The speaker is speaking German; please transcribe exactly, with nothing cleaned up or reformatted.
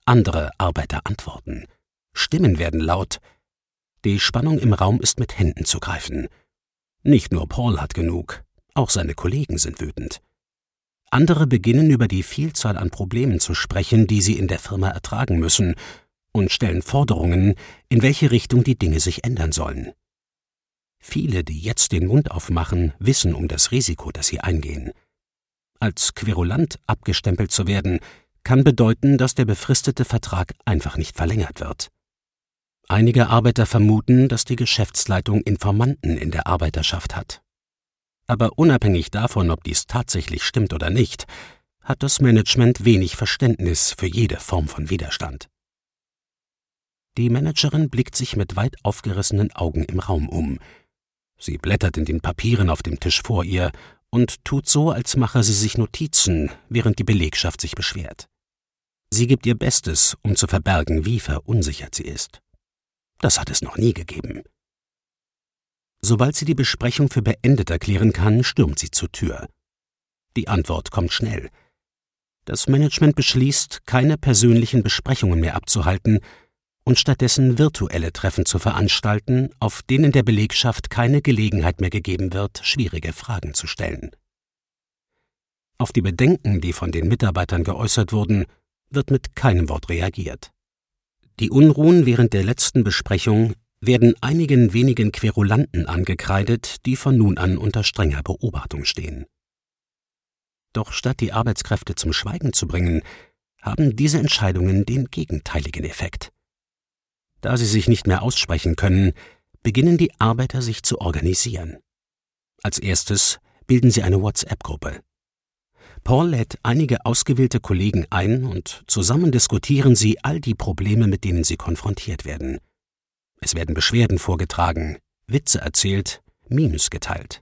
Andere Arbeiter antworten. Stimmen werden laut. Die Spannung im Raum ist mit Händen zu greifen. Nicht nur Paul hat genug, auch seine Kollegen sind wütend. Andere beginnen über die Vielzahl an Problemen zu sprechen, die sie in der Firma ertragen müssen, und stellen Forderungen, in welche Richtung die Dinge sich ändern sollen. Viele, die jetzt den Mund aufmachen, wissen um das Risiko, das sie eingehen. Als querulant abgestempelt zu werden, kann bedeuten, dass der befristete Vertrag einfach nicht verlängert wird. Einige Arbeiter vermuten, dass die Geschäftsleitung Informanten in der Arbeiterschaft hat. Aber unabhängig davon, ob dies tatsächlich stimmt oder nicht, hat das Management wenig Verständnis für jede Form von Widerstand. Die Managerin blickt sich mit weit aufgerissenen Augen im Raum um. Sie blättert in den Papieren auf dem Tisch vor ihr und tut so, als mache sie sich Notizen, während die Belegschaft sich beschwert. Sie gibt ihr Bestes, um zu verbergen, wie verunsichert sie ist. Das hat es noch nie gegeben. Sobald sie die Besprechung für beendet erklären kann, stürmt sie zur Tür. Die Antwort kommt schnell. Das Management beschließt, keine persönlichen Besprechungen mehr abzuhalten und stattdessen virtuelle Treffen zu veranstalten, auf denen der Belegschaft keine Gelegenheit mehr gegeben wird, schwierige Fragen zu stellen. Auf die Bedenken, die von den Mitarbeitern geäußert wurden, wird mit keinem Wort reagiert. Die Unruhen während der letzten Besprechung werden einigen wenigen Querulanten angekreidet, die von nun an unter strenger Beobachtung stehen. Doch statt die Arbeitskräfte zum Schweigen zu bringen, haben diese Entscheidungen den gegenteiligen Effekt. Da sie sich nicht mehr aussprechen können, beginnen die Arbeiter sich zu organisieren. Als erstes bilden sie eine WhatsApp-Gruppe. Paul lädt einige ausgewählte Kollegen ein und zusammen diskutieren sie all die Probleme, mit denen sie konfrontiert werden. Es werden Beschwerden vorgetragen, Witze erzählt, Memes geteilt.